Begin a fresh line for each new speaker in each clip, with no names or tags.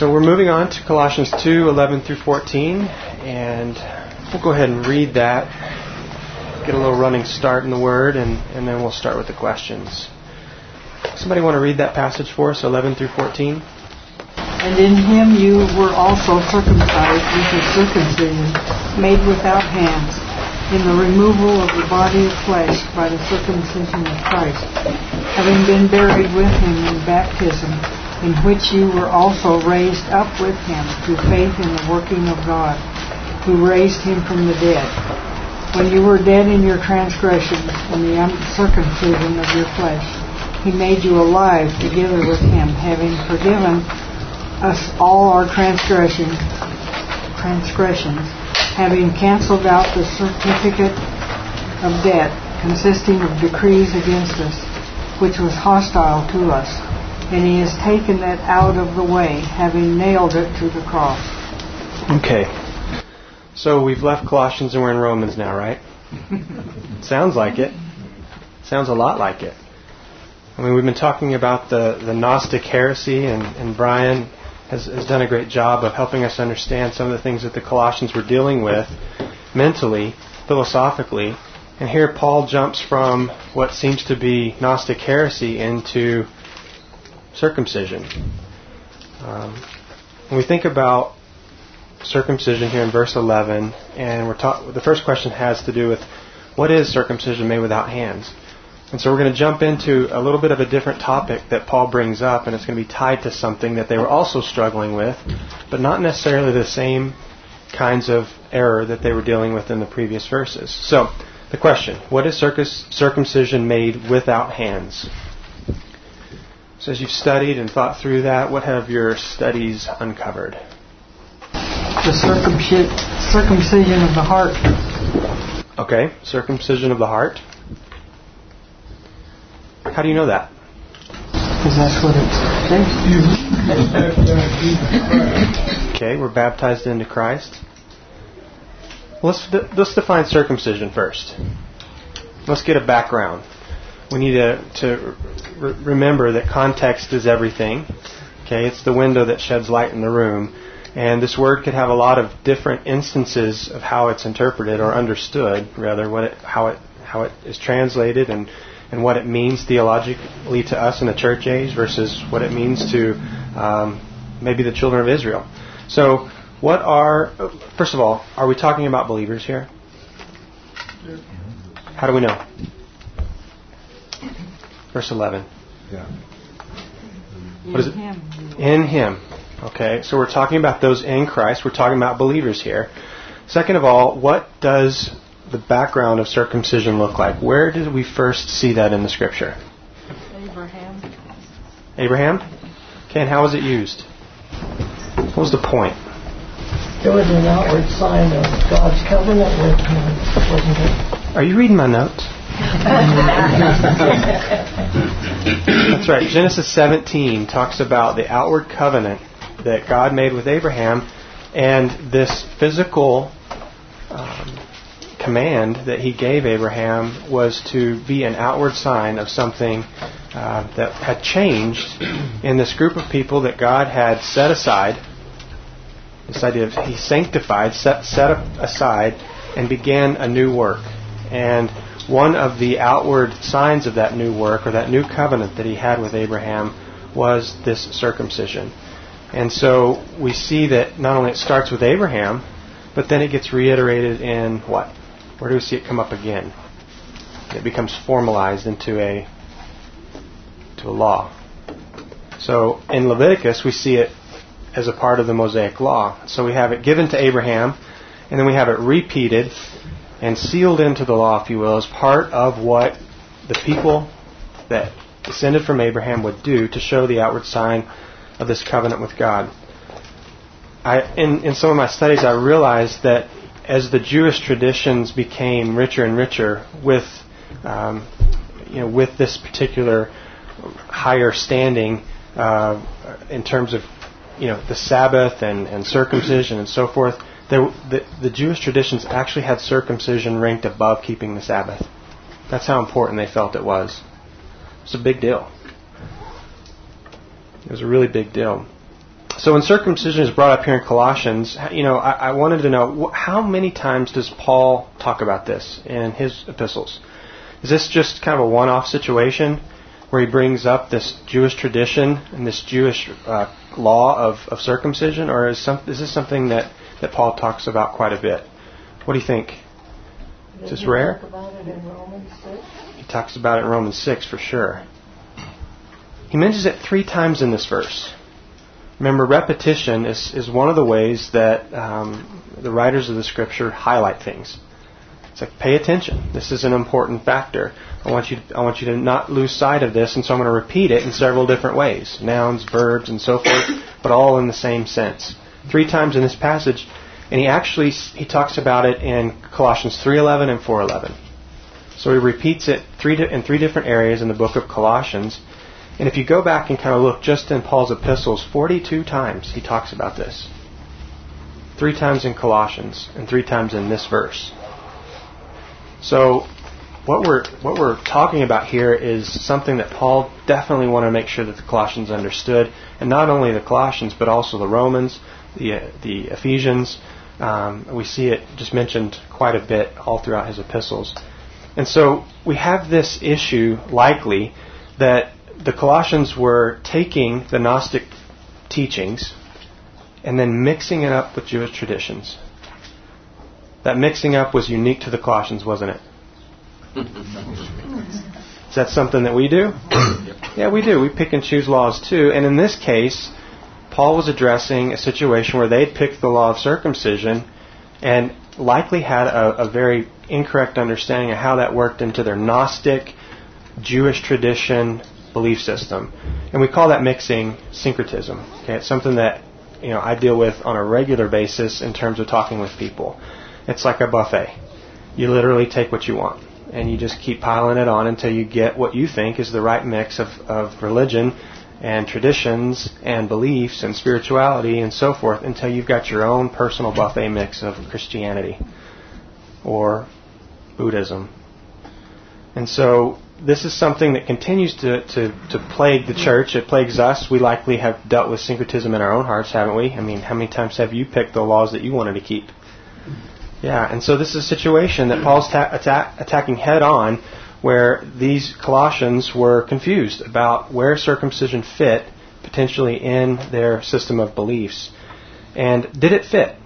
So we're moving on to Colossians 2:11 through 14, and we'll go ahead and read that, get a little running start in the Word, and then we'll start with the questions. Somebody want to read that passage for us, 11 through 14?
And in him you were also circumcised with a circumcision made without hands, in the removal of the body of flesh by the circumcision of Christ, having been buried with him in baptism, in which you were also raised up with him through faith in the working of God, who raised him from the dead. When you were dead in your transgressions and the uncircumcision of your flesh, he made you alive together with him, having forgiven us all our transgressions, having cancelled out the certificate of debt consisting of decrees against us, which was hostile to us. And he has taken that out of the way, having nailed it to the cross.
Okay. So we've left Colossians and we're in Romans now, right? Sounds like it. Sounds a lot like it. I mean, we've been talking about the Gnostic heresy, and Brian has done a great job of helping us understand some of the things that the Colossians were dealing with mentally, philosophically. And here Paul jumps from what seems to be Gnostic heresy into circumcision. When we think about circumcision here in verse 11, and the first question has to do with what is circumcision made without hands? And so we're going to jump into a little bit of a different topic that Paul brings up, and it's going to be tied to something that they were also struggling with, but not necessarily the same kinds of error that they were dealing with in the previous verses. So, the question, what is circumcision made without hands? So as you've studied and thought through that, what have your studies uncovered?
The circumcision of the heart.
Okay, circumcision of the heart. How do you know that?
Because that's what it says.
Okay, we're baptized into Christ. Let's define circumcision first. Let's get a background. We need to remember that context is everything. Okay, it's the window that sheds light in the room. And this word could have a lot of different instances of how it's interpreted or understood, rather, how it is translated and what it means theologically to us in the church age versus what it means to maybe the children of Israel. So, first of all, are we talking about believers here? How do we know? Verse 11.
Yeah.
What is it? In Him. Okay, so we're talking about those in Christ. We're talking about believers here. Second of all, what does the background of circumcision look like? Where did we first see that in the Scripture? Abraham? Okay, and how was it used? What was the point?
It was an outward sign of God's covenant with him, wasn't it?
Are you reading my notes? That's right. Genesis 17 talks about the outward covenant that God made with Abraham, and this physical command that He gave Abraham was to be an outward sign of something that had changed in this group of people that God had set aside. This idea of He sanctified, set aside, and began a new work. And one of the outward signs of that new work, or that new covenant that He had with Abraham, was this circumcision. And so we see that not only it starts with Abraham, but then it gets reiterated in what? Where do we see it come up again? It becomes formalized into a law. So in Leviticus we see it as a part of the Mosaic Law. So we have it given to Abraham, and then we have it repeated and sealed into the law, if you will, as part of what the people that descended from Abraham would do to show the outward sign of this covenant with God. In some of my studies, I realized that as the Jewish traditions became richer and richer with this particular higher standing in terms of the Sabbath and circumcision and so forth, the Jewish traditions actually had circumcision ranked above keeping the Sabbath. That's how important they felt it was. It was a big deal. It was a really big deal. So when circumcision is brought up here in Colossians, I wanted to know, how many times does Paul talk about this in his epistles? Is this just kind of a one-off situation where he brings up this Jewish tradition and this Jewish law of circumcision, or is this something that Paul talks about quite a bit? What do you think? Is this rare?
Talk about it in Romans 6?
He talks about it in Romans 6 for sure. He mentions it 3 times in this verse. Remember, repetition is one of the ways that the writers of the Scripture highlight things. It's like, pay attention. This is an important factor. I want you to not lose sight of this, and so I'm going to repeat it in several different ways. Nouns, verbs, and so forth, but all in the same sense. 3 times in this passage, and he talks about it in Colossians 3:11 and 4:11. So he repeats it in 3 different areas in the book of Colossians. And if you go back and kind of look just in Paul's epistles, 42 times he talks about this. 3 times in Colossians and 3 times in this verse. So what we're talking about here is something that Paul definitely wanted to make sure that the Colossians understood, and not only the Colossians but also the Romans, the Ephesians. We see it just mentioned quite a bit all throughout his epistles. And so we have this issue likely that the Colossians were taking the Gnostic teachings and then mixing it up with Jewish traditions. That mixing up was unique to the Colossians, wasn't it? Is that something that we do? Yeah, we do. We pick and choose laws too. And in this case, Paul was addressing a situation where they'd picked the law of circumcision and likely had a very incorrect understanding of how that worked into their Gnostic Jewish tradition belief system. And we call that mixing syncretism. Okay, it's something that I deal with on a regular basis in terms of talking with people. It's like a buffet. You literally take what you want, and you just keep piling it on until you get what you think is the right mix of religion and traditions and beliefs and spirituality and so forth, until you've got your own personal buffet mix of Christianity or Buddhism. And so this is something that continues to plague the church. It plagues us. We likely have dealt with syncretism in our own hearts, haven't we? I mean, how many times have you picked the laws that you wanted to keep? Yeah, and so this is a situation that Paul's attacking head on, where these Colossians were confused about where circumcision fit potentially in their system of beliefs. And did it fit?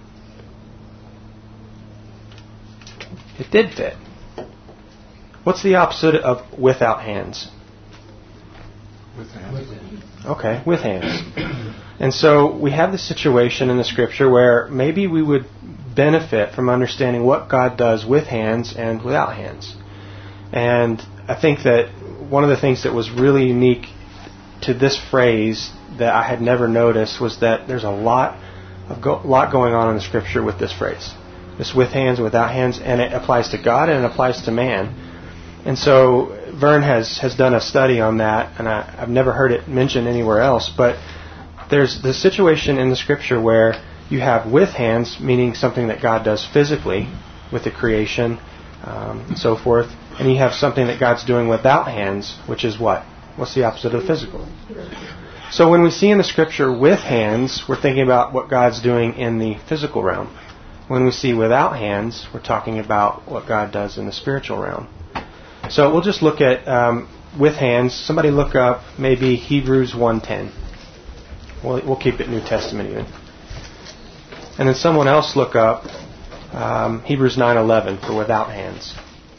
It did fit. What's the opposite of without hands?
With hands.
Okay, with hands. And so we have this situation in the Scripture where maybe we would benefit from understanding what God does with hands and without hands. And I think that one of the things that was really unique to this phrase that I had never noticed was that there's a lot going on in the Scripture with this phrase. This with hands and without hands, and it applies to God and it applies to man. And so Vern has done a study on that, and I've never heard it mentioned anywhere else, but there's the situation in the Scripture where you have with hands, meaning something that God does physically with the creation and so forth, and you have something that God's doing without hands, which is what? What's the opposite of physical? So when we see in the Scripture with hands, we're thinking about what God's doing in the physical realm. When we see without hands, we're talking about what God does in the spiritual realm. So we'll just look at with hands. Somebody look up maybe Hebrews 1:10. We'll keep it New Testament even. And then someone else look up Hebrews 9:11 for without hands.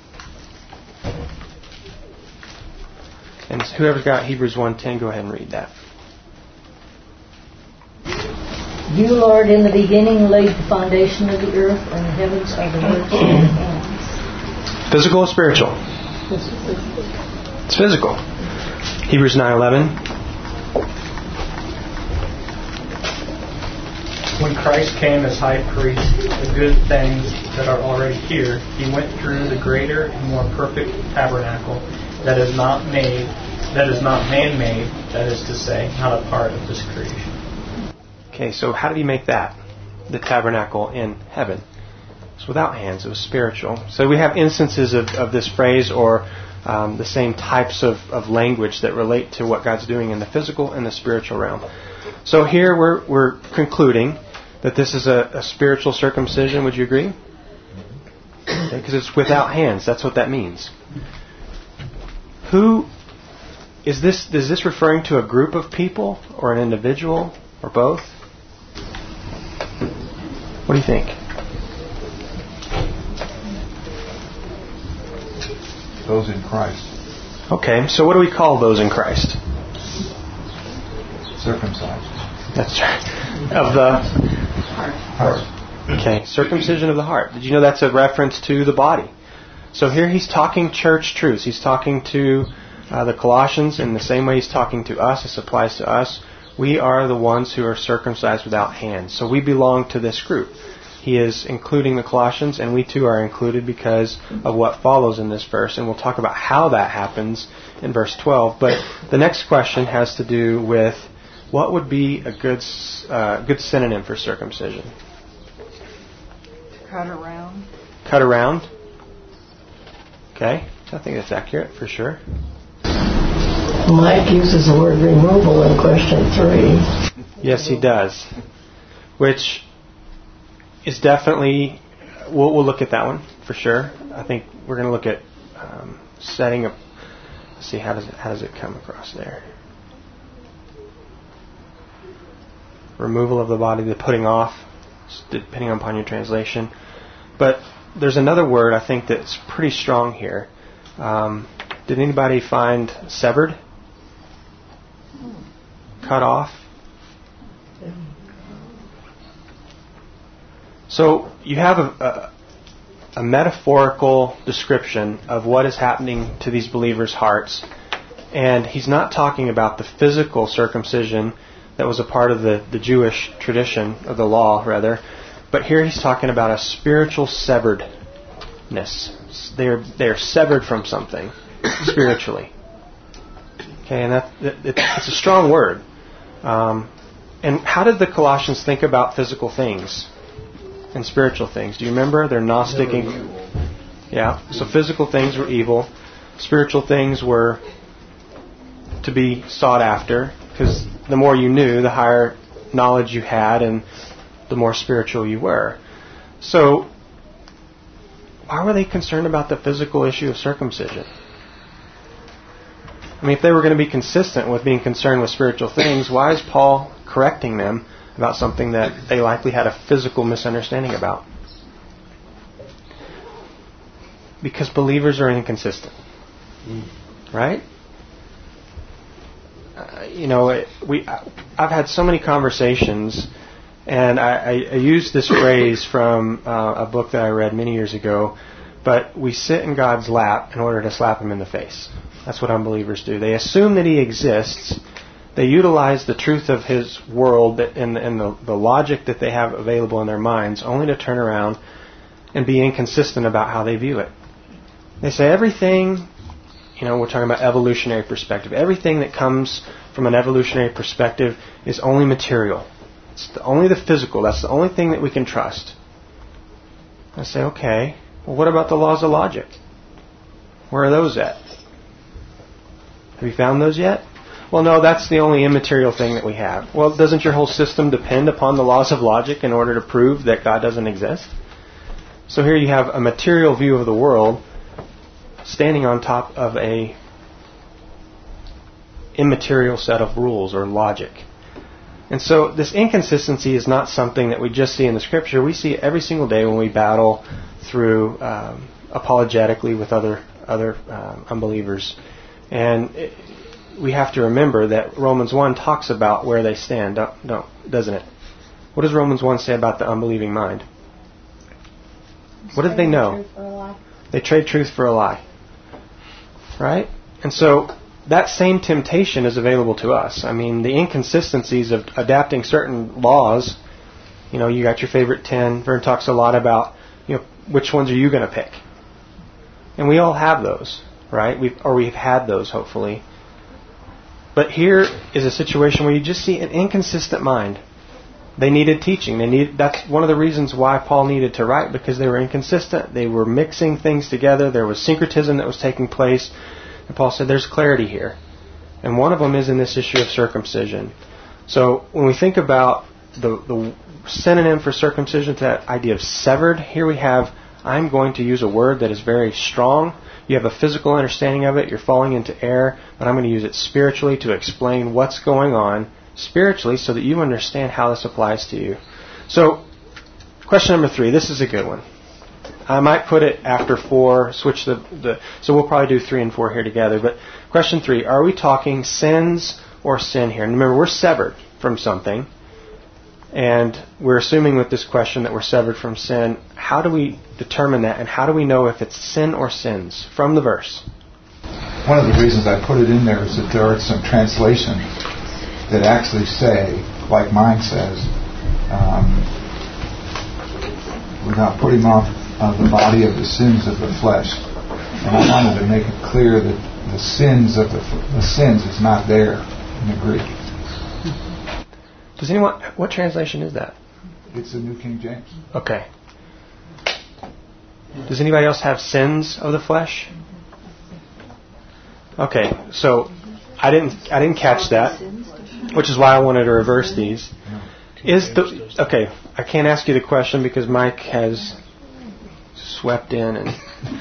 And whoever's got Hebrews 1:10, go ahead and read that.
You, Lord, in the beginning laid the foundation of the earth, and the heavens are the works of your hands.
Physical or spiritual? It's physical. Hebrews 9:11.
When Christ came as high priest, the good things that are already here, he went through the greater and more perfect tabernacle that is not man-made, that is to say, not a part of this creation.
Okay, so how did he make that? The tabernacle in heaven. It's without hands. It was spiritual. So we have instances of this phrase or the same types of language that relate to what God's doing in the physical and the spiritual realm. So here we're concluding that this is a spiritual circumcision. Would you agree? Because it's without hands. That's what that means. Who is this? Is this referring to a group of people or an individual or both? What do you think?
Those in Christ.
Okay, so what do we call those in Christ?
Circumcised.
That's right. Of the
Heart.
Okay, circumcision of the heart. Did you know that's a reference to the body? So here he's talking church truths. He's talking to the Colossians in the same way he's talking to us. This applies to us. We are the ones who are circumcised without hands. So we belong to this group. He is including the Colossians, and we too are included because of what follows in this verse. And we'll talk about how that happens in verse 12. But the next question has to do with what would be a good synonym for circumcision?
Cut around.
Cut around? Okay, I think that's accurate for sure.
Mike uses the word removal in question 3.
Yes, he does. Which is definitely, we'll look at that one for sure. I think we're going to look at setting up. Let's see, how does it come across there? Removal of the body, the putting off, depending upon your translation. But there's another word I think that's pretty strong here. Did anybody find severed? Cut off? So you have a metaphorical description of what is happening to these believers' hearts. And he's not talking about the physical circumcision that was a part of the Jewish tradition, of the law, rather. But here he's talking about a spiritual severedness. They are severed from something spiritually. Okay, and it's a strong word. And how did the Colossians think about physical things and spiritual things? Do you remember? They're Gnostic. Yeah, so physical things were evil. Spiritual things were to be sought after, because the more you knew, the higher knowledge you had, and the more spiritual you were. So, why were they concerned about the physical issue of circumcision? I mean, if they were going to be consistent with being concerned with spiritual things, why is Paul correcting them about something that they likely had a physical misunderstanding about? Because believers are inconsistent. Right? I've had so many conversations, and I used this phrase from a book that I read many years ago, but we sit in God's lap in order to slap Him in the face. That's what unbelievers do. They assume that He exists. They utilize the truth of His world and the logic that they have available in their minds, only to turn around and be inconsistent about how they view it. They say everything, we're talking about evolutionary perspective. Everything that comes from an evolutionary perspective is only material. It's only the physical. That's the only thing that we can trust. I say, okay, well, what about the laws of logic? Where are those at? Have you found those yet? Well, no, that's the only immaterial thing that we have. Well, doesn't your whole system depend upon the laws of logic in order to prove that God doesn't exist? So here you have a material view of the world standing on top of a immaterial set of rules or logic. And so this inconsistency is not something that we just see in the Scripture. We see it every single day when we battle through apologetically with other unbelievers. And we have to remember that Romans 1 talks about where they stand, doesn't it? What does Romans 1 say about the unbelieving mind? What did they know? They trade truth for a lie. Right? And so that same temptation is available to us. I mean, the inconsistencies of adapting certain laws, you got your favorite 10. Vern talks a lot about, which ones are you going to pick? And we all have those, right? We've had those, hopefully. But here is a situation where you just see an inconsistent mind. They needed teaching. That's one of the reasons why Paul needed to write, because they were inconsistent. They were mixing things together. There was syncretism that was taking place. And Paul said there's clarity here. And one of them is in this issue of circumcision. So when we think about the synonym for circumcision, to that idea of severed, here we have, I'm going to use a word that is very strong. You have a physical understanding of it. You're falling into error. But I'm going to use it spiritually to explain what's going on spiritually so that you understand how this applies to you. So, question number 3. This is a good one. I might put it after 4, switch so we'll probably do 3 and 4 here together. But question 3, are we talking sins or sin here? And remember, we're severed from something. And we're assuming with this question that we're severed from sin. How do we determine that? And how do we know if it's sin or sins from the verse?
One of the reasons I put it in there is that there are some translations that actually say, like mine says, without putting off the body of the sins of the flesh. And I wanted to make it clear that the sins is not there in the Greek.
Does anyone? What translation is that?
It's the New King James.
Okay. Does anybody else have sins of the flesh? Okay, so I didn't catch that, which is why I wanted to reverse these. Okay, I can't ask you the question because Mike has swept in and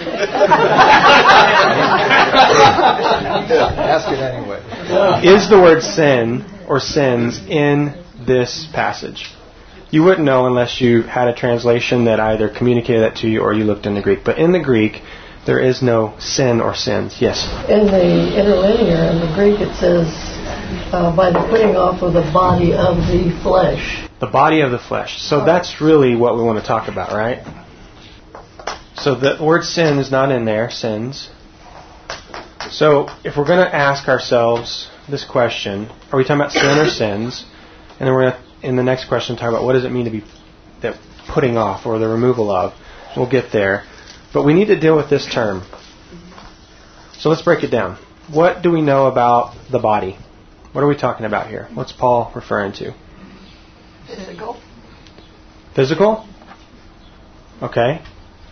Ask it anyway.
Is the word sin or sins in this passage? You wouldn't know unless you had a translation that either communicated that to you or you looked in the Greek. But in the Greek, there is no sin or sins. Yes?
In the interlinear, in the Greek, it says, by the putting off of the body of the flesh.
The body of the flesh. So that's really what we want to talk about, right? So the word sin is not in there, sins. So if we're going to ask ourselves this question, are we talking about sin or sins? And then we're going to, in the next question, talk about what does it mean to be that putting off or the removal of. We'll get there. But we need to deal with this term. So let's break it down. What do we know about the body? What are we talking about here? What's Paul referring to?
Physical.
Physical? Okay.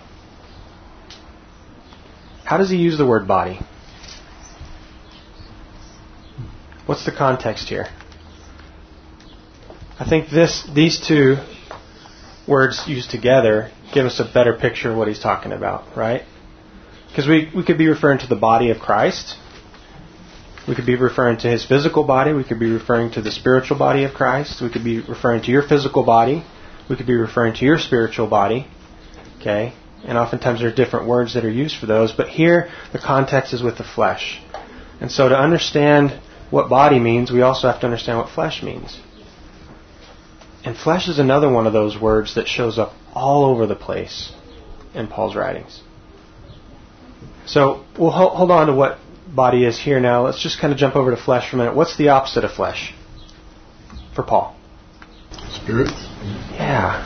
How does he use the word body? What's the context here? I think these two words used together give us a better picture of what he's talking about, right? Because we could be referring to the body of Christ. We could be referring to his physical body. We could be referring to the spiritual body of Christ. We could be referring to your physical body. We could be referring to your spiritual body. Okay? And oftentimes there are different words that are used for those. But here, the context is with the flesh. And so to understand what body means, we also have to understand what flesh means. And flesh is another one of those words that shows up all over the place in Paul's writings. So we'll hold on to what body is here now. Let's just kind of jump over to flesh for a minute. What's the opposite of flesh for Paul?
Spirit.
Yeah.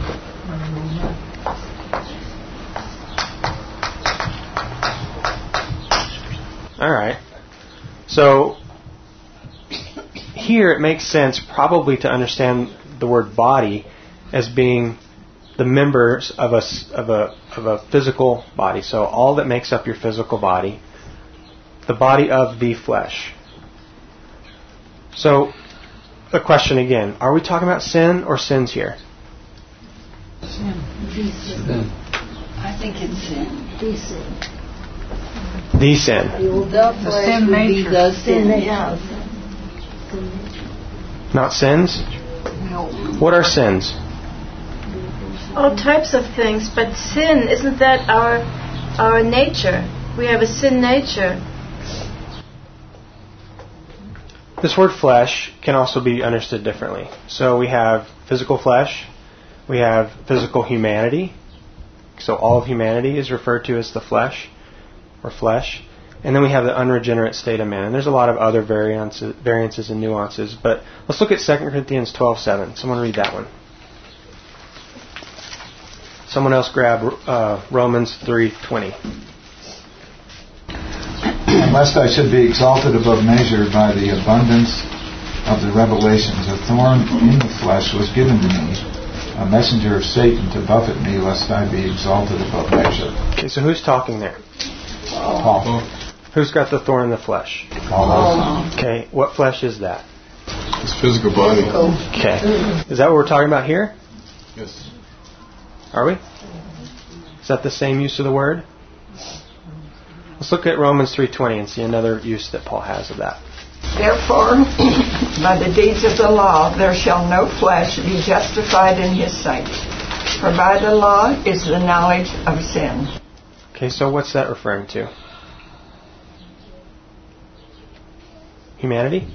All right. So here it makes sense probably to understand the word body as being the members of a physical body. So all that makes up your physical body, the body of the flesh. So the question again, are we talking about sin or sins here?
Sin.
I think it's sin.
The sin.
The sin nature.
The sin nature.
Yeah.
Not sins?
No.
What are sins?
All types of things, but sin, isn't that our nature? We have a sin nature.
This word flesh can also be understood differently. So we have physical flesh, we have physical humanity. So all of humanity is referred to as the flesh, or flesh. And then we have the unregenerate state of man. And there's a lot of other variances and nuances. But let's look at 2 Corinthians 12:7. Someone read that one. Someone else grab Romans 3:20.
Lest I should be exalted above measure by the abundance of the revelations, a thorn in the flesh was given to me, a messenger of Satan to buffet me, lest I be exalted above measure.
Okay, so who's talking there?
Paul.
Who's got the thorn in the flesh?
Paul.
Okay, what flesh is that?
His physical body.
Okay. Is that what we're talking about here?
Yes.
Are we? Is that the same use of the word? Let's look at Romans 3:20 and see another use that Paul has of that.
Therefore, by the deeds of the law, there shall no flesh be justified in his sight. For by the law is the knowledge of sin.
Okay, so what's that referring to? Humanity?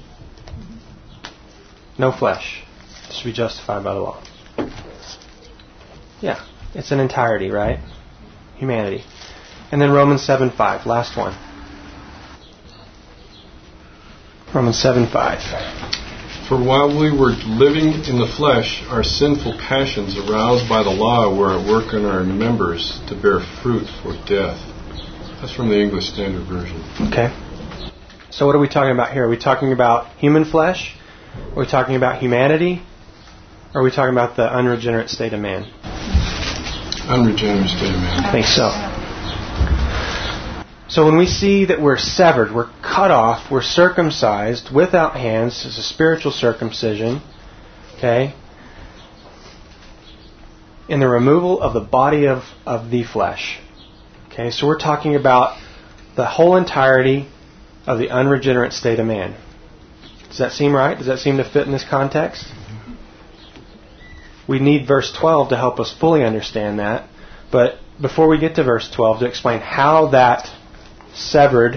No flesh to be justified by the law. Yeah, it's an entirety, right? Humanity. And then Romans 7:5, last one. Romans 7:5.
For while we were living in the flesh, our sinful passions aroused by the law were at work in our members to bear fruit for death. That's from the English Standard Version.
Okay. So what are we talking about here? Are we talking about human flesh? Are we talking about humanity? Or are we talking about the unregenerate state of man?
Unregenerate state of man.
I think so. So when we see that we're severed, we're cut off, we're circumcised without hands, it's a spiritual circumcision, okay, in the removal of the body of the flesh. Okay, so we're talking about the whole entirety of the unregenerate state of man. Does that seem right? Does that seem to fit in this context? We need verse 12 to help us fully understand that. But before we get to verse 12, to explain how that severedness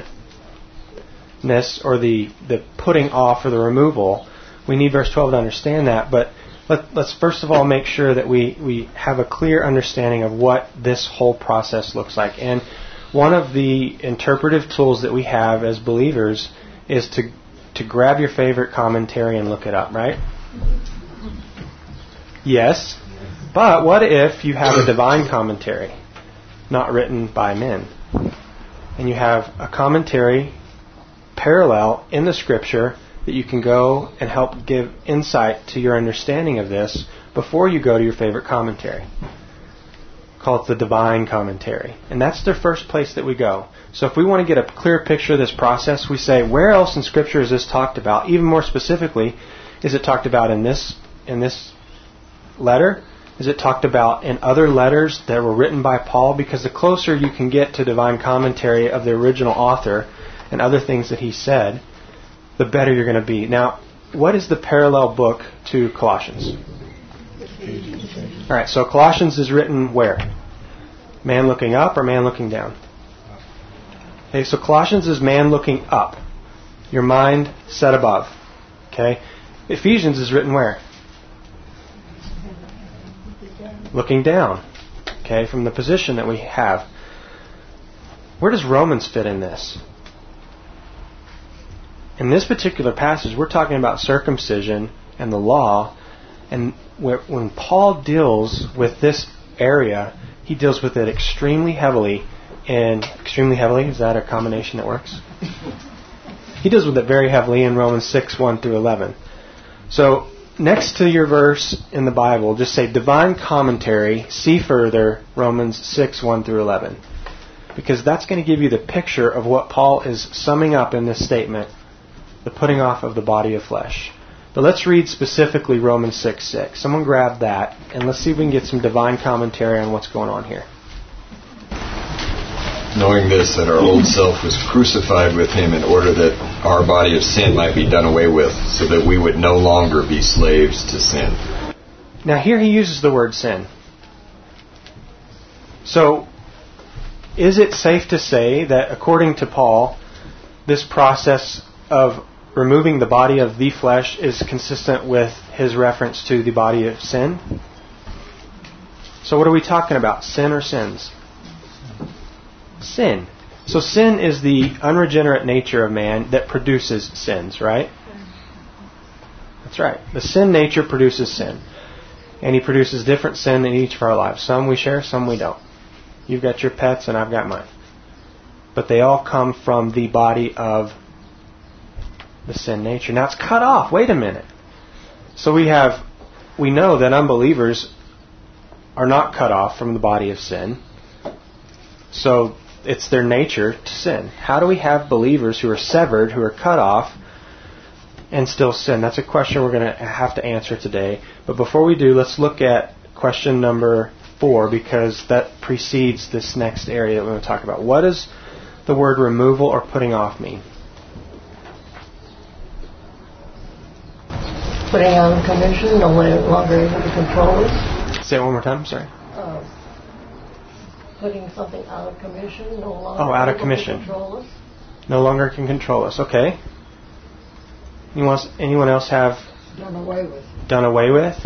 or the putting off or the removal, we need verse 12 to understand that. But let's first of all make sure that we have a clear understanding of what this whole process looks like. And one of the interpretive tools that we have as believers is to grab your favorite commentary and look it up, right? Yes. But what if you have a divine commentary, not written by men? And you have a commentary parallel in the Scripture that you can go and help give insight to your understanding of this before you go to your favorite commentary. Call it the divine commentary. And that's the first place that we go. So if we want to get a clear picture of this process, we say, where else in Scripture is this talked about? Even more specifically, is it talked about in this letter? Is it talked about in other letters that were written by Paul? Because the closer you can get to divine commentary of the original author and other things that he said, the better you're going to be. Now, what is the parallel book to Colossians? All right, so Colossians is written where? Man looking up or man looking down? Okay, so Colossians is man looking up. Your mind set above. Okay, Ephesians is written where? Looking down. Okay, from the position that we have. Where does Romans fit in this? In this particular passage, we're talking about circumcision and the law. And when Paul deals with this area, he deals with it extremely heavily. And extremely heavily, is that a combination that works? He deals with it very heavily in Romans 6, 1 through 11. So, next to your verse in the Bible, just say divine commentary, see further Romans 6, 1 through 11. Because that's going to give you the picture of what Paul is summing up in this statement, the putting off of the body of flesh. But let's read specifically Romans 6, 6. Someone grab that, and let's see if we can get some divine commentary on what's going on here.
Knowing this, that our old self was crucified with him in order that our body of sin might be done away with, so that we would no longer be slaves to sin.
Now here he uses the word sin. So, is it safe to say that according to Paul, this process of removing the body of the flesh is consistent with his reference to the body of sin? So what are we talking about? Sin or sins? Sin. So sin is the unregenerate nature of man that produces sins, right? That's right. The sin nature produces sin. And he produces different sin in each of our lives. Some we share, some we don't. You've got your pets and I've got mine. But they all come from the body of the sin nature. Now it's cut off. Wait a minute. So we know that unbelievers are not cut off from the body of sin. So it's their nature to sin. How do we have believers who are severed, who are cut off, and still sin? That's a question we're going to have to answer today. But before we do, let's look at question number 4, because that precedes this next area that we're going to talk about. What does the word removal or putting off mean?
Putting on commission, no longer able to control us.
Say it one more time, sorry.
Putting something out of commission, no longer
out of
able
commission.
to control us.
No longer can control us. Okay. Anyone else have
Done away with.
Done away with?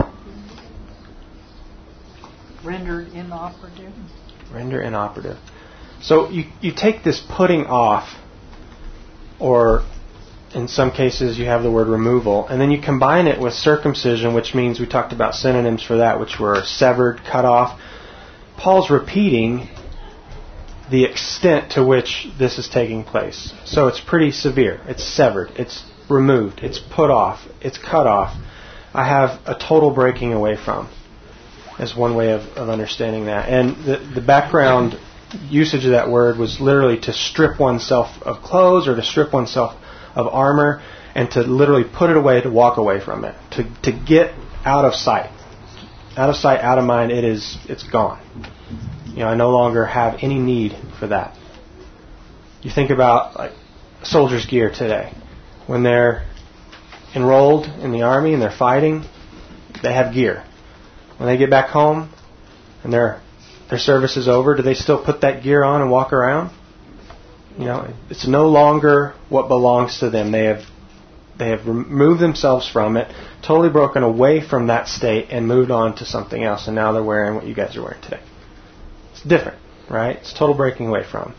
Rendered inoperative.
Render inoperative. So you take this putting off, or in some cases you have the word removal, and then you combine it with circumcision, which means we talked about synonyms for that, which were severed, cut off. Paul's repeating the extent to which this is taking place. So it's pretty severe. It's severed. It's removed. It's put off. It's cut off. I have a total breaking away from, is one way of understanding that. And the background usage of that word was literally to strip oneself of clothes or to strip oneself of armor and to literally put it away, to walk away from it, to get out of sight. Out of sight, out of mind, it's gone. I no longer have any need for that. You think about like soldiers' gear today. When they're enrolled in the army and they're fighting, they have gear. When they get back home and their service is over, do they still put that gear on and walk around? It's no longer what belongs to them. They have removed themselves from it, totally broken away from that state and moved on to something else, and now they're wearing what you guys are wearing today. It's different, right? It's total breaking away from.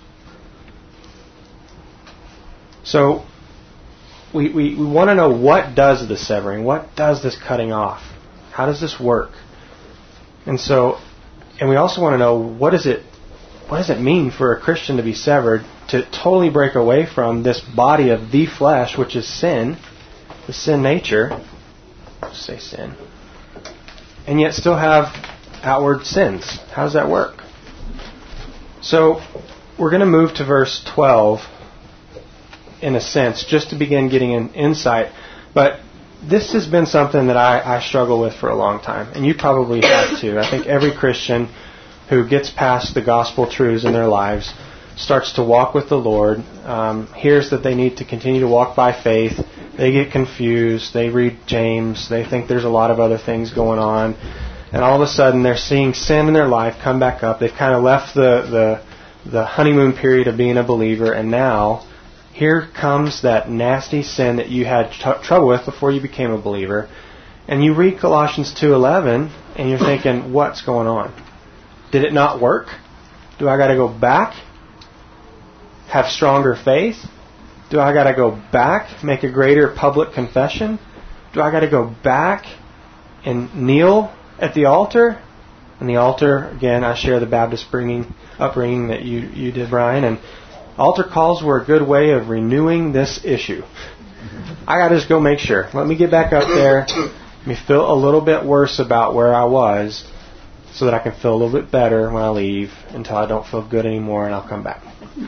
So we want to know, what does the severing, what does this cutting off? How does this work? And we also want to know, what does it mean for a Christian to be severed, to totally break away from this body of the flesh, which is sin, the sin nature, say sin, and yet still have outward sins? How does that work? So we're going to move to verse 12 in a sense, just to begin getting an insight. But this has been something that I struggle with for a long time, and you probably have too. I think every Christian who gets past the gospel truths in their lives, starts to walk with the Lord, hears that they need to continue to walk by faith, they get confused, they read James, they think there's a lot of other things going on, and all of a sudden they're seeing sin in their life come back up. They've kind of left the honeymoon period of being a believer, and now here comes that nasty sin that you had trouble with before you became a believer. And you read Colossians 2:11 and you're thinking, what's going on? Did it not work? Do I got to go back? Have stronger faith? Do I got to go back, make a greater public confession? Do I got to go back and kneel at the altar? And the altar, again, I share the Baptist upbringing that you did, Brian, and altar calls were a good way of renewing this issue. I got to just go make sure. Let me get back up there. Let me feel a little bit worse about where I was so that I can feel a little bit better when I leave until I don't feel good anymore and I'll come back.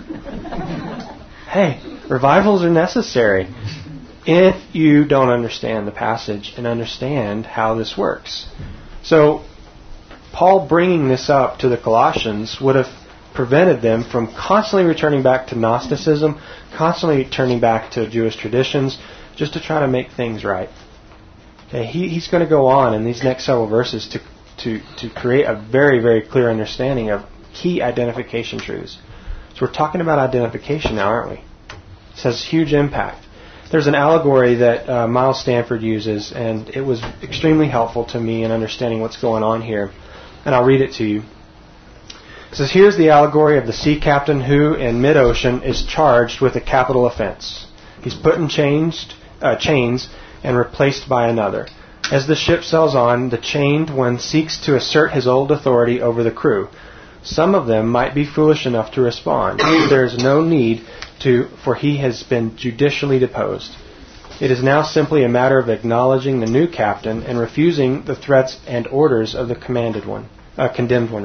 Hey, revivals are necessary if you don't understand the passage and understand how this works. So Paul bringing this up to the Colossians would have prevented them from constantly returning back to Gnosticism, constantly turning back to Jewish traditions, just to try to make things right. Okay, he's going to go on in these next several verses to create a very, very clear understanding of key identification truths. So we're talking about identification now, aren't we? This has huge impact. There's an allegory that Miles Stanford uses, and it was extremely helpful to me in understanding what's going on here. And I'll read it to you. It says, here's the allegory of the sea captain who, in mid-ocean, is charged with a capital offense. He's put in chains and replaced by another. As the ship sails on, the chained one seeks to assert his old authority over the crew. Some of them might be foolish enough to respond. There is no need to, for he has been judicially deposed. It is now simply a matter of acknowledging the new captain and refusing the threats and orders of the condemned one.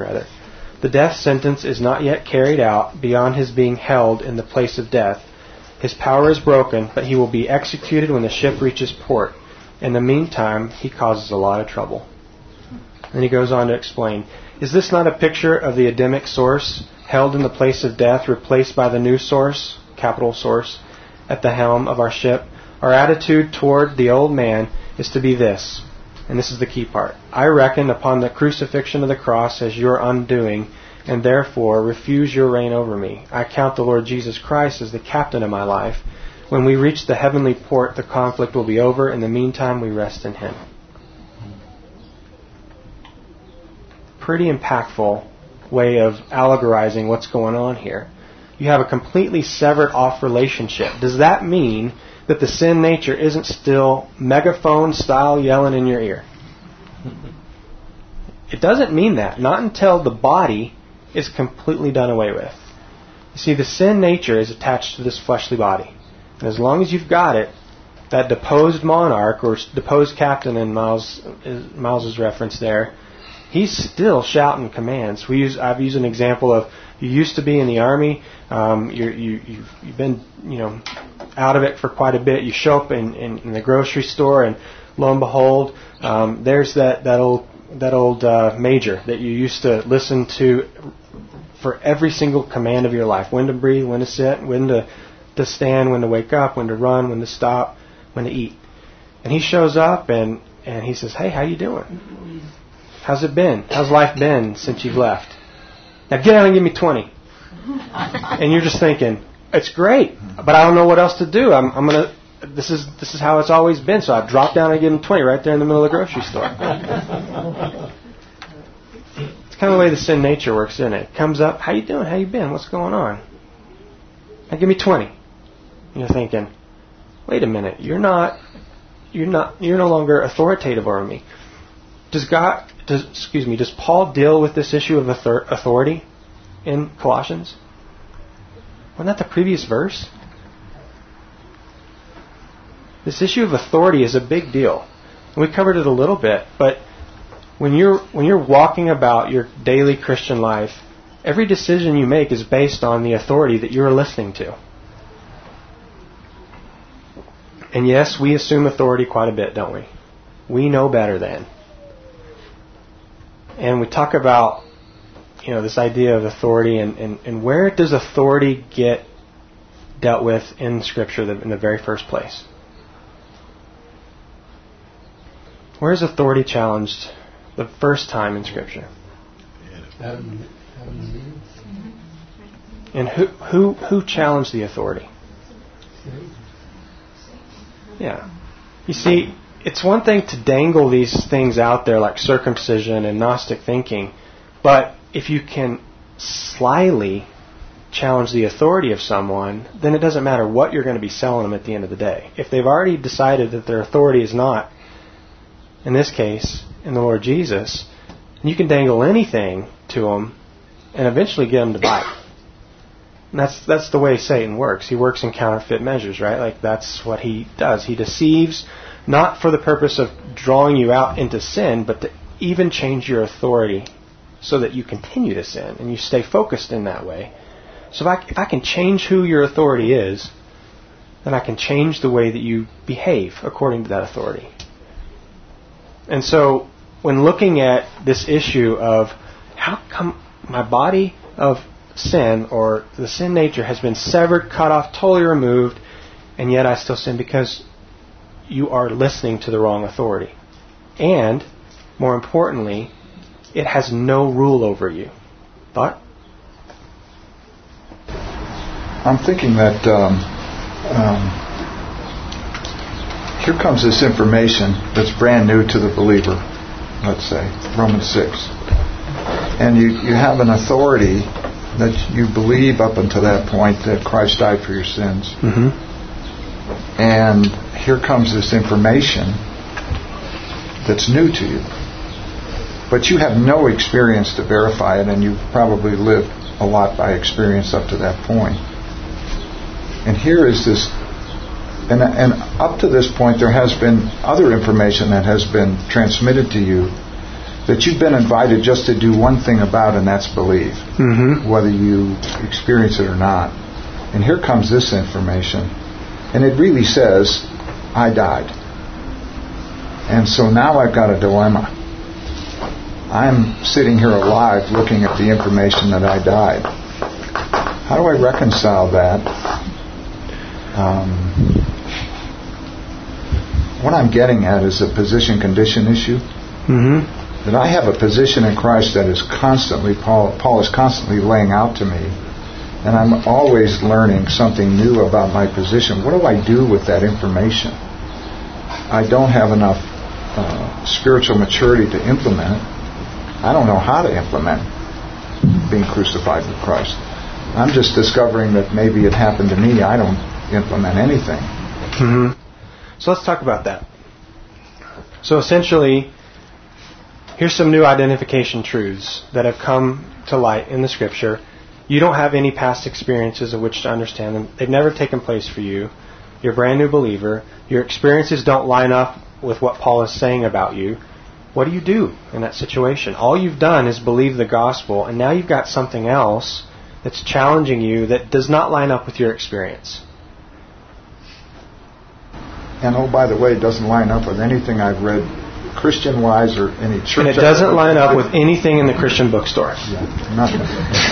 The death sentence is not yet carried out beyond his being held in the place of death. His power is broken, but he will be executed when the ship reaches port. In the meantime, he causes a lot of trouble. And he goes on to explain, is this not a picture of the Adamic source, held in the place of death, replaced by the new source, capital source, at the helm of our ship? Our attitude toward the old man is to be this, and this is the key part. I reckon upon the crucifixion of the cross as your undoing, and therefore refuse your reign over me. I count the Lord Jesus Christ as the captain of my life. When we reach the heavenly port, the conflict will be over. In the meantime, we rest in Him. Pretty impactful way of allegorizing what's going on here. You have a completely severed off relationship. Does that mean that the sin nature isn't still megaphone style yelling in your ear? It doesn't mean that. Not until the body is completely done away with. You see, the sin nature is attached to this fleshly body. And as long as you've got it, that deposed monarch or deposed captain in Miles's reference there, he's still shouting commands. I've used an example of, you used to be in the army, you've been out of it for quite a bit. You show up in the grocery store, and lo and behold, there's that old major that you used to listen to for every single command of your life. When to breathe, when to sit, when to stand, when to wake up, when to run, when to stop, when to eat. And he shows up and he says, hey, how you doing? How's it been? How's life been since you've left? Now get out and give me 20. And you're just thinking, it's great, but I don't know what else to do. This is how it's always been, so I drop down and give him 20 right there in the middle of the grocery store. It's kind of the way the sin nature works, isn't it? It comes up, how you doing? How you been? What's going on? Now give me 20. And you're thinking, wait a minute, you're no longer authoritative over me. Does Paul deal with this issue of authority in Colossians? Wasn't that the previous verse? This issue of authority is a big deal. And we covered it a little bit, but when you're walking about your daily Christian life, every decision you make is based on the authority that you're listening to. And yes, we assume authority quite a bit, don't we? We know better than. And we talk about, this idea of authority and where does authority get dealt with in Scripture in the very first place? Where is authority challenged the first time in Scripture? And who challenged the authority? Yeah. You see, it's one thing to dangle these things out there like circumcision and Gnostic thinking, but if you can slyly challenge the authority of someone, then it doesn't matter what you're going to be selling them at the end of the day. If they've already decided that their authority is not, in this case, in the Lord Jesus, you can dangle anything to them and eventually get them to bite. And that's the way Satan works. He works in counterfeit measures, right? Like that's what he does. He deceives not for the purpose of drawing you out into sin, but to even change your authority so that you continue to sin and you stay focused in that way. So if I can change who your authority is, then I can change the way that you behave according to that authority. And so when looking at this issue of how come my body of sin or the sin nature has been severed, cut off, totally removed, and yet I still sin, because you are listening to the wrong authority. And, more importantly, it has no rule over you. Thought?
I'm thinking that here comes this information that's brand new to the believer, let's say, Romans 6. And you have an authority that you believe up until that point that Christ died for your sins.
Mm-hmm.
And here comes this information that's new to you. But you have no experience to verify it, and you've probably lived a lot by experience up to that point. And here is this, and up to this point there has been other information that has been transmitted to you that you've been invited just to do one thing about, and that's believe,
mm-hmm.
whether you experience it or not. And here comes this information. And it really says, I died. And so now I've got a dilemma. I'm sitting here alive looking at the information that I died. How do I reconcile that? What I'm getting at is a position-condition issue. Mm-hmm. That I have a position in Christ that is constantly, Paul is constantly laying out to me. And I'm always learning something new about my position. What do I do with that information? I don't have enough spiritual maturity to implement it. I don't know how to implement being crucified with Christ. I'm just discovering that maybe it happened to me. I don't implement anything.
Mm-hmm. So let's talk about that. So essentially, here's some new identification truths that have come to light in the Scripture. You don't have any past experiences of which to understand them. They've never taken place for you. You're a brand new believer. Your experiences don't line up with what Paul is saying about you. What do you do in that situation? All you've done is believe the gospel, and now you've got something else that's challenging you that does not line up with your experience.
And oh, by the way, it doesn't line up with anything I've read Christian-wise or any church.
And it doesn't line up with anything in the Christian bookstore.
Yeah, nothing.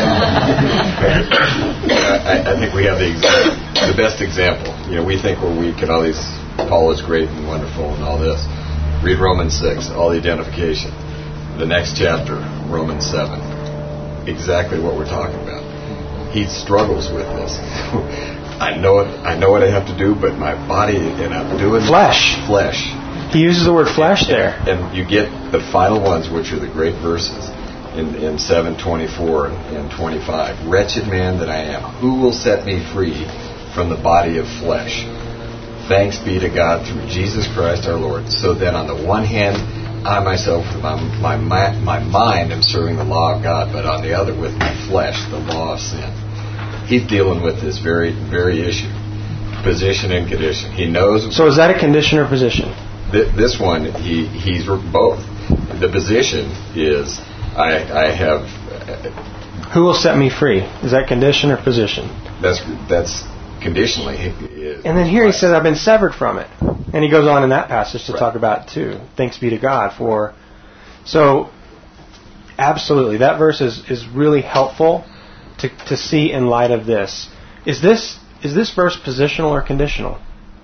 I think we have the best example. We think we can always, Paul is great and wonderful and all this. Read Romans 6, all the identification. The next chapter, Romans 7. Exactly what we're talking about. He struggles with this. I know what I have to do, but my body, and I'm doing
flesh. He uses the word flesh there.
And you get the final ones, which are the great verses in 7:24 and 25. Wretched man that I am, who will set me free from the body of flesh? Thanks be to God through Jesus Christ our Lord. So then on the one hand, I myself, with my mind, am serving the law of God, but on the other, with my flesh, the law of sin. He's dealing with this very, very issue. Position and condition. He knows.
So is that a condition or position?
This one, he's both. The position is, I have...
Who will set me free? Is that condition or position?
That's conditionally.
And then here he says, I've been severed from it. And he goes on in that passage to talk about it too. Thanks be to God for... So, absolutely, that verse is really helpful to see in light of this. Is this verse positional or conditional?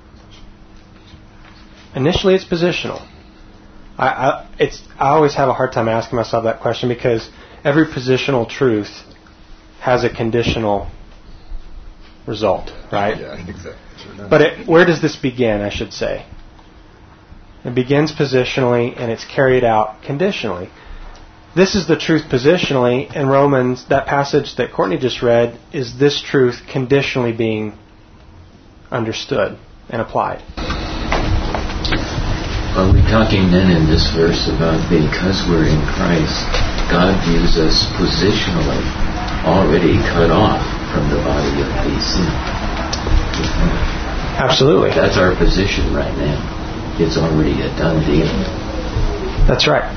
Initially, it's positional. I always have a hard time asking myself that question because every positional truth has a conditional result, right?
Yeah, exactly. Sure.
But where does this begin, I should say? It begins positionally and it's carried out conditionally. This is the truth positionally, and Romans, that passage that Courtney just read, is this truth conditionally being understood and applied.
Are we talking then in this verse about because we're in Christ, God views us positionally already cut off from the body of the sin?
Absolutely.
That's our position right now. It's already a done deal.
That's right.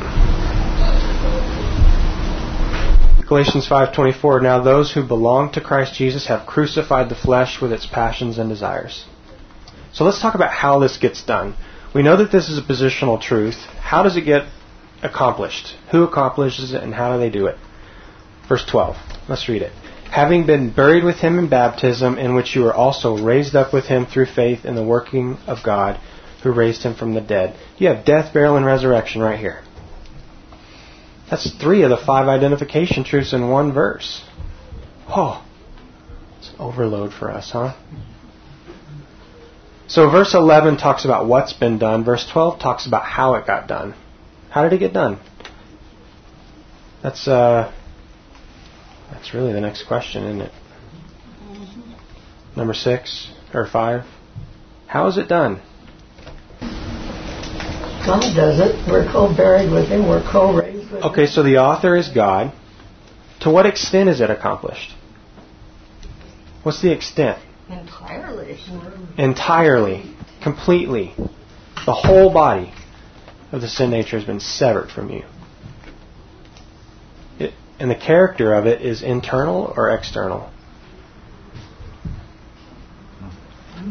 Galatians 5:24, now those who belong to Christ Jesus have crucified the flesh with its passions and desires. So let's talk about how this gets done. We know that this is a positional truth. How does it get accomplished? Who accomplishes it and how do they do it? Verse 12. Let's read it. Having been buried with him in baptism, in which you were also raised up with him through faith in the working of God, who raised him from the dead. You have death, burial, and resurrection right here. That's 3 of the 5 identification truths in one verse. Oh, it's overload for us, huh? So verse 11 talks about what's been done. Verse 12 talks about how it got done. How did it get done? That's really the next question, isn't it? Number 6 or 5. How is it done?
God does it. We're co-buried with him. We're co-raised with him.
Okay, so the author is God. To what extent is it accomplished? What's the extent? Entirely. Completely. The whole body of the sin nature has been severed from you. And the character of it is internal or external?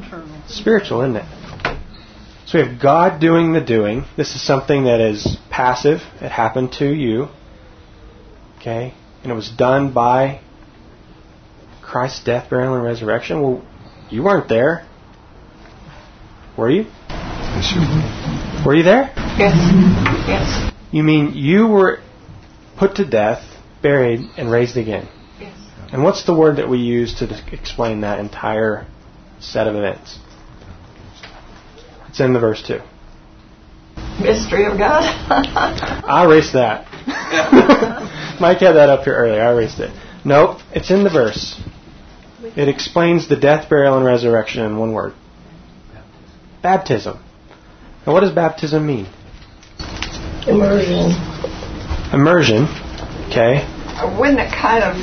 internal.
Spiritual, isn't it? So we have God doing the doing. This is something that is passive. It happened to you. Okay? And it was done by Christ's death, burial, and resurrection. Well, you weren't there. Were you? Were you there?
Yes. Yes.
You mean you were put to death, buried, and raised again?
Yes.
And what's the word that we use to explain that entire set of events? It's in the verse 2.
Mystery of God.
I erased that. Mike had that up here earlier. I erased it. Nope, it's in the verse. It explains the death, burial, and resurrection in one word. Baptism. Now what does baptism mean?
Immersion.
Immersion. Okay.
Wouldn't it kind of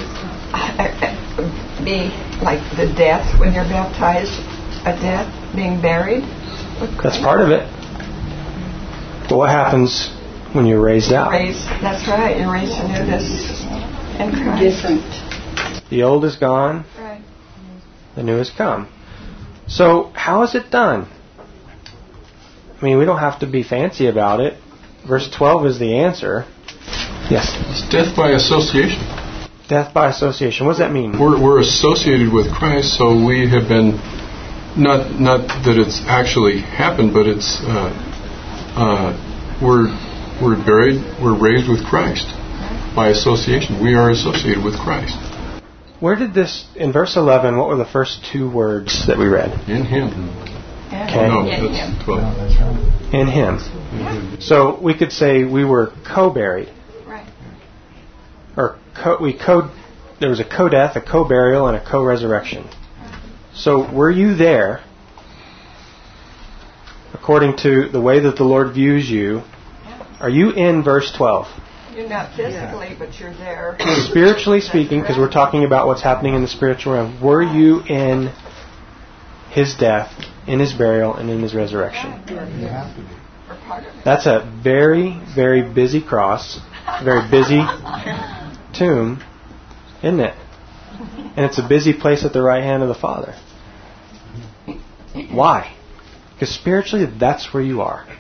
be like the death when you're baptized? A death, being buried?
That's part of it. But what happens when you're raised out?
That's right. You're raised to newness in Christ.
Different.
The old is gone.
Right.
The new has come. So how is it done? I mean, we don't have to be fancy about it. Verse 12 is the answer. Yes?
It's death by association.
Death by association. What does that mean?
We're associated with Christ, so we have been, not that it's actually happened, but it's we're buried, we're raised with Christ by association. We are associated with Christ.
Where did this, in verse 11, what were the first two words that we read?
In Him.
Okay.
No, that's 12.
In Him. So we could say we were co-buried.
Right.
Or there was a co-death, a co-burial, and a co-resurrection. So were you there, according to the way that the Lord views you? Are you in verse 12?
You're not physically, but you're there.
Spiritually speaking, because we're talking about what's happening in the spiritual realm, were you in His death, in His burial, and in His resurrection?
You have to be.
That's a very, very busy cross, very busy tomb, isn't it? And it's a busy place at the right hand of the Father. Why? Because spiritually, that's where you are.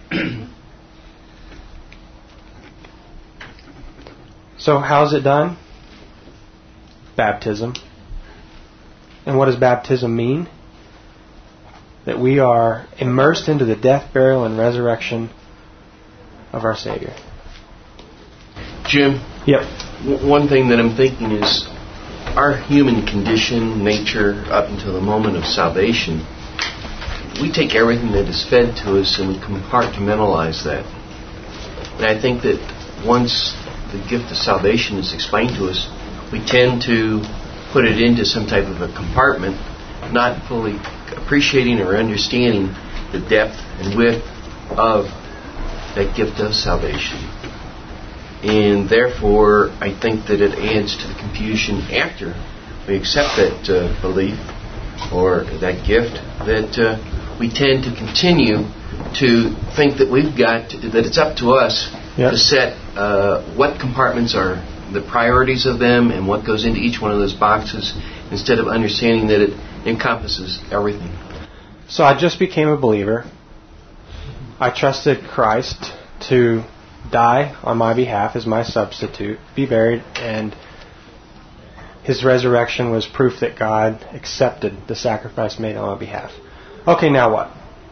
So how's it done? Baptism. And what does baptism mean? That we are immersed into the death, burial, and resurrection of our Savior.
Jim?
Yep.
One thing that I'm thinking is our human condition, nature, up until the moment of salvation, we take everything that is fed to us and we compartmentalize that. And I think that once the gift of salvation is explained to us, we tend to put it into some type of a compartment, not fully appreciating or understanding the depth and width of that gift of salvation. And therefore, I think that it adds to the confusion after we accept that belief or that gift, that we tend to continue to think that that it's up to us to set what compartments are the priorities of them and what goes into each one of those boxes, instead of understanding that it encompasses everything.
So I just became a believer. I trusted Christ to die on my behalf as my substitute, be buried, and His resurrection was proof that God accepted the sacrifice made on my behalf. Okay, now what?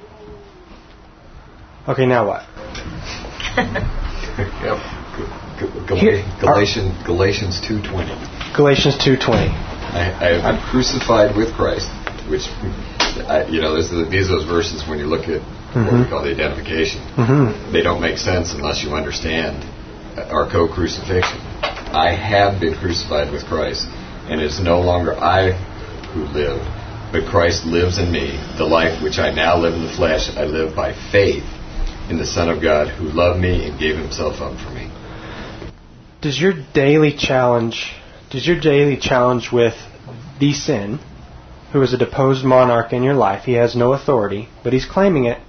Galatians 2:20.
Galatians 2:20.
I have been crucified with Christ, which, these are those verses when you look at what we call the identification. They don't make sense unless you understand our co-crucifixion. I have been crucified with Christ, and it is no longer I who live, but Christ lives in me. The life which I now live in the flesh, I live by faith in the Son of God who loved me and gave Himself up for me.
Does your daily challenge with the sin, who is a deposed monarch in your life, he has no authority, but he's claiming it,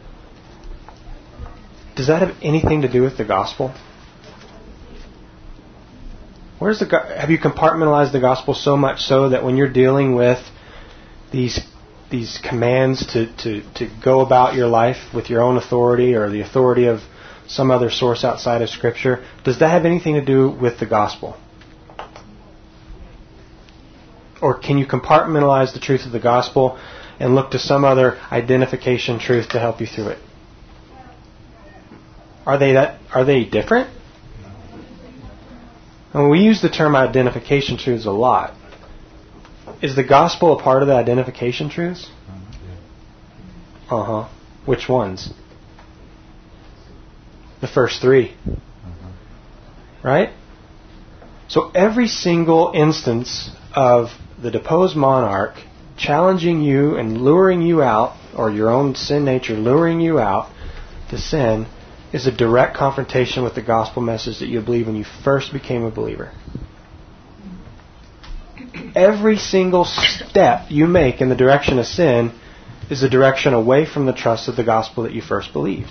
does that have anything to do with the gospel? Have you compartmentalized the gospel so much so that when you're dealing with these these commands to go about your life with your own authority or the authority of some other source outside of Scripture, does that have anything to do with the gospel? Or can you compartmentalize the truth of the gospel and look to some other identification truth to help you through it? Are they different? And we use the term identification truths a lot. Is the gospel a part of the identification truths? Which ones? The first three. Right? So every single instance of the deposed monarch challenging you and luring you out, or your own sin nature luring you out to sin, is a direct confrontation with the gospel message that you believed when you first became a believer. Every single step you make in the direction of sin is a direction away from the trust of the gospel that you first believed.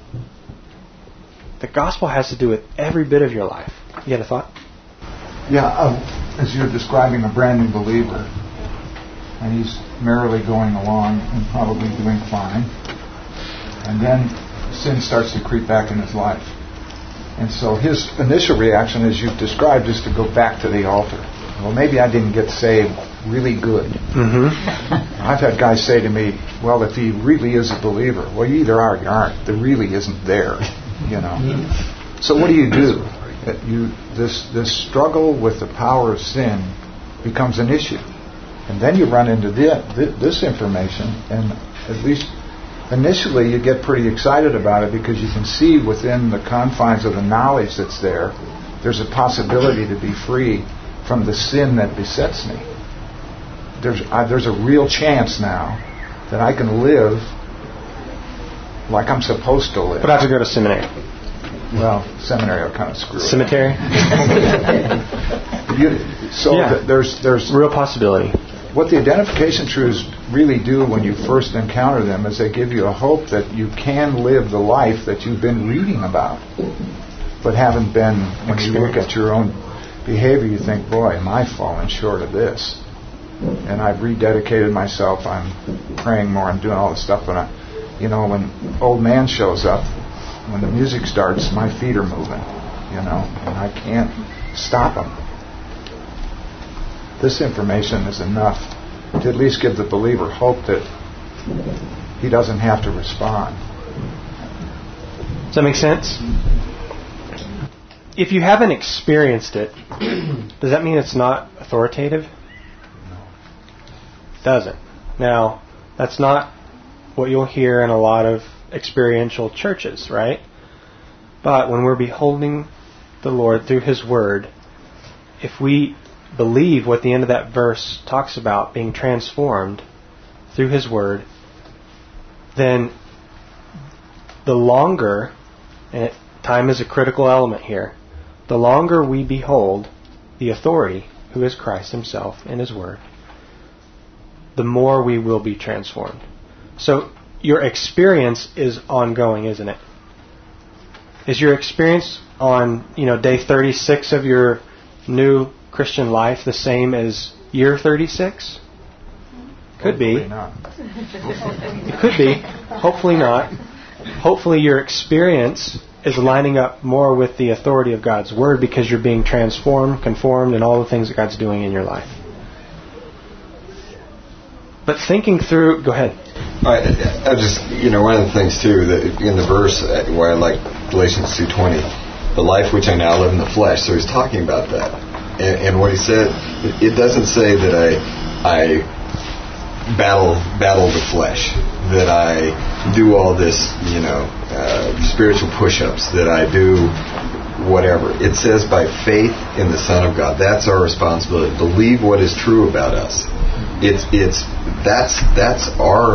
The gospel has to do with every bit of your life. You had a thought?
Yeah, as you're describing a brand new believer, and he's merrily going along and probably doing fine, and then sin starts to creep back in his life. And so his initial reaction, as you've described, is to go back to the altar. Well, maybe I didn't get saved really good. I've had guys say to me, well, if he really is a believer, well, you either are or you aren't. The really isn't there, you know. So what do? This struggle with the power of sin becomes an issue. And then you run into this information, and at least initially you get pretty excited about it because you can see within the confines of the knowledge that's there, there's a possibility to be free from the sin that besets me. There's a real chance now that I can live like I'm supposed to live.
But I have to go to seminary.
Well, seminary will kind of screw it.
Cemetery?
There's
real possibility.
What the identification truths really do when you first encounter them is they give you a hope that you can live the life that you've been reading about, but haven't been. When you look at your own behavior, you think, boy, am I falling short of this? And I've rededicated myself. I'm praying more. I'm doing all this stuff. But when old man shows up, when the music starts, my feet are moving, and I can't stop them. This information is enough to at least give the believer hope that he doesn't have to respond.
Does that make sense? If you haven't experienced it, does that mean it's not authoritative?
No.
It doesn't. Now, that's not what you'll hear in a lot of experiential churches, right? But when we're beholding the Lord through His Word, if we believe what the end of that verse talks about, being transformed through His Word, then the longer, and time is a critical element here, the longer we behold the authority, who is Christ Himself in His Word, the more we will be transformed. So your experience is ongoing, isn't it? Is your experience on day 36 of your new Christian life the same as year 36? Could be.
Not.
It could be. Hopefully not. Hopefully your experience is lining up more with the authority of God's Word because you're being transformed, conformed, and all the things that God's doing in your life. But thinking through... Go ahead.
I just, one of the things too, that in the verse, why I like Galatians 2:20, the life which I now live in the flesh. So he's talking about that. And what he said, it doesn't say that I battle the flesh, that I do all this, spiritual push-ups, that I do whatever. It says by faith in the Son of God. That's our responsibility. Believe what is true about us. That's our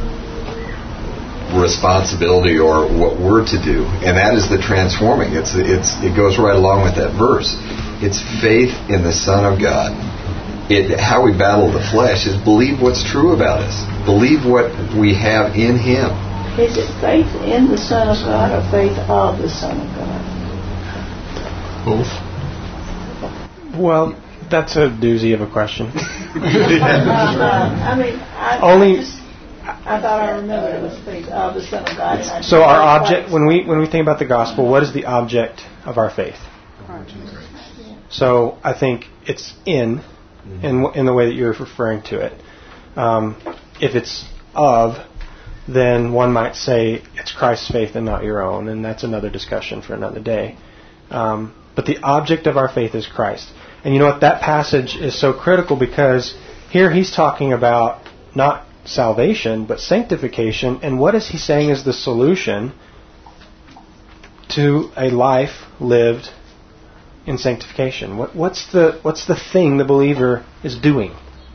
responsibility, or what we're to do, and that is the transforming. It goes right along with that verse. It's faith in the Son of God. How we battle the flesh is believe what's true about us. Believe what we have in Him.
Is it faith in the Son of God or faith of the Son of God?
Both.
Well, That's a doozy of a question.
I thought I remembered it was faith of the Son of God.
So our object, when we think about the gospel, what is the object of our faith? So I think it's in the way that you're referring to it. If it's of, then one might say it's Christ's faith and not your own, and that's another discussion for another day. But the object of our faith is Christ. And you know what? That passage is so critical because here he's talking about not salvation, but sanctification. And what is he saying is the solution to a life lived in sanctification? What's the thing the believer is doing?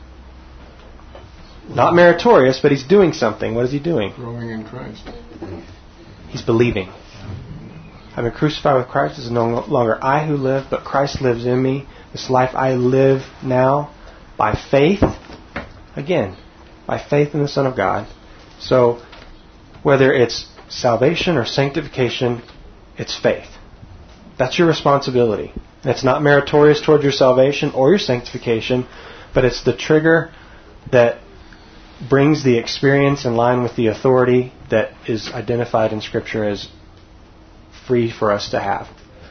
Not meritorious, but he's doing something. What is he doing?
Growing in Christ.
He's believing. I've been crucified with Christ. It is no longer I who live, but Christ lives in me. This life I live now by faith. Again, by faith in the Son of God. So, whether it's salvation or sanctification, it's faith. That's your responsibility. And it's not meritorious toward your salvation or your sanctification, but it's the trigger that brings the experience in line with the authority that is identified in Scripture as free for us to have.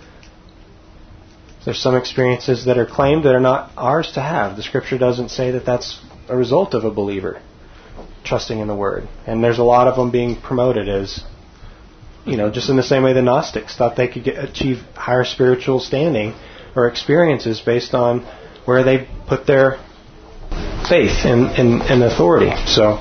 There's some experiences that are claimed that are not ours to have. The Scripture doesn't say that that's a result of a believer trusting in the Word. And there's a lot of them being promoted as, just in the same way the Gnostics thought they could achieve higher spiritual standing or experiences based on where they put their faith in authority. So,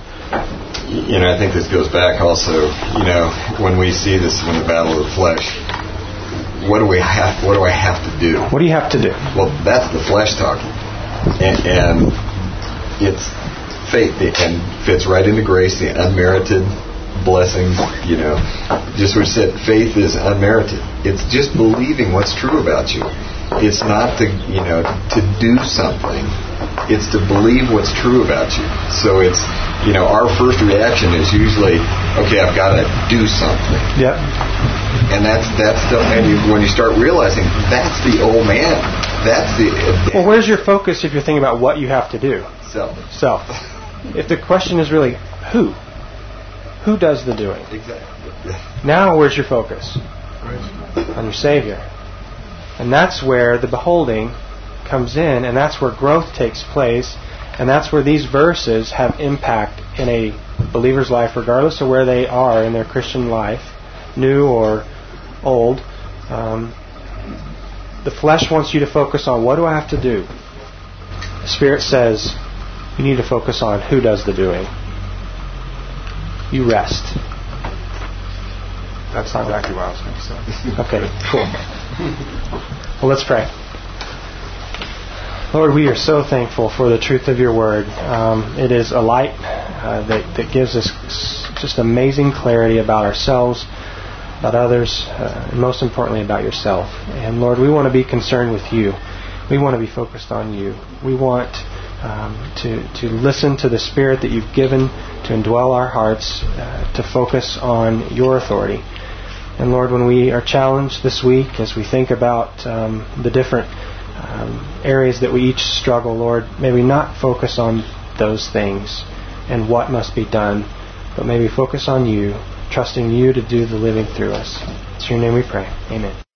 I think this goes back also, when we see this in the battle of the flesh, what do I have to do?
What do you have to do?
Well, that's the flesh talking. And it's faith, and fits right into grace, the unmerited blessings, Just what you said, faith is unmerited. It's just believing what's true about you. It's not to do something. It's to believe what's true about you. So it's, our first reaction is usually, okay, I've got to do something.
Yep.
And that's when you start realizing that's the old man. That's the...
Well, where's your focus if you're thinking about what you have to do? Self. If the question is really who? Who does the doing?
Exactly.
Now where's your focus?
Right.
On your Savior. And that's where the beholding comes in, and that's where growth takes place, and that's where these verses have impact in a believer's life, regardless of where they are in their Christian life, new or old. The flesh wants you to focus on what do I have to do. The Spirit says you need to focus on who does the doing. You rest.
That's not exactly what I was going to say.
Okay, cool. Well, let's pray. Lord, we are so thankful for the truth of your word. It is a light that gives us just amazing clarity about ourselves, about others, and most importantly about yourself. And Lord, we want to be concerned with you. We want to be focused on you. We want to listen to the Spirit that you've given to indwell our hearts, to focus on your authority. And Lord, when we are challenged this week, as we think about the different areas that we each struggle, Lord, may we not focus on those things and what must be done, but may we focus on you, trusting you to do the living through us. It's in your name we pray. Amen.